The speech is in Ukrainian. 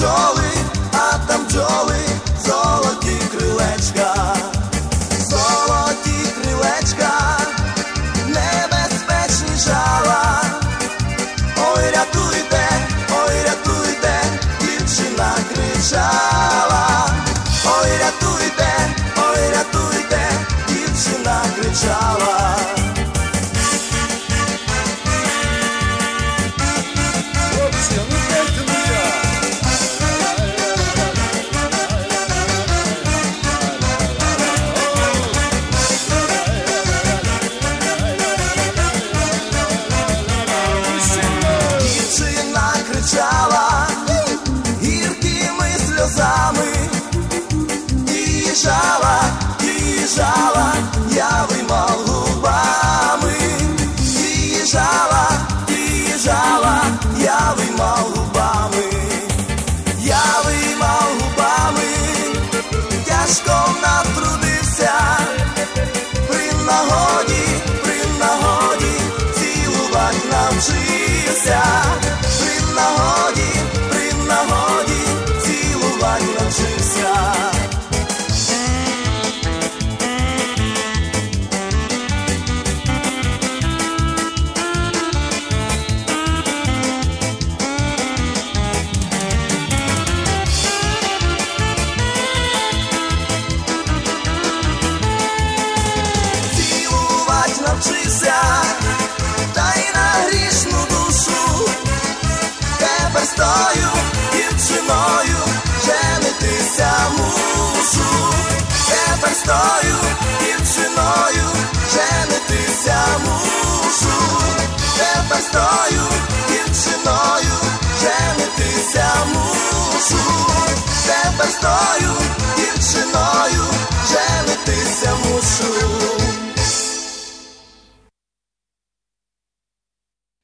там бджоли, золоті крилечка, небезпечні жала. Ой, рятуйте, дівчина кричала. Ой, рятуйте, дівчина кричала. Гіркими сльозами її жала явима губами. Її жала явима губами. Тяжко натрудився, при нагоді цілувать навчився. При нагоді цілувать навчився. Цілувать навчився, та й на грішну душу. Тепер з тою дівчиною женитися мушу. Тепер з тою дівчиною женитися мушу. Тепер з тою дівчиною женитися мушу.